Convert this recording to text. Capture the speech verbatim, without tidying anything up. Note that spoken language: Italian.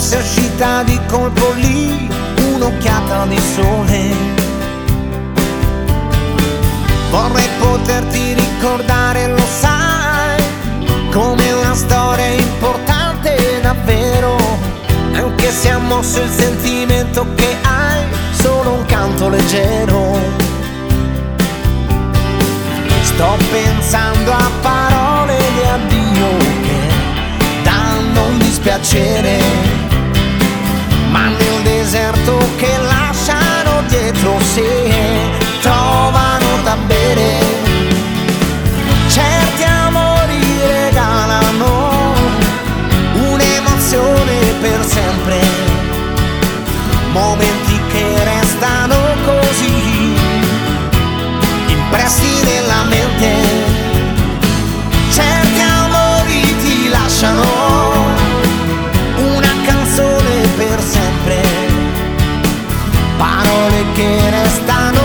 fosse uscita di colpo lì un'occhiata di sole. Vorrei poterti ricordare, lo sai, come una storia importante davvero, anche se ha mosso il sentimento che hai, solo un canto leggero. Sto pensando a parole di addio che danno un dispiacere, ma nel deserto che lasciano dietro sé trovano da bere. Certi amori regalano un'emozione per sempre, momenti che restano così impressi nella mente. Certi amori ti lasciano una canzone per sempre, parole che restano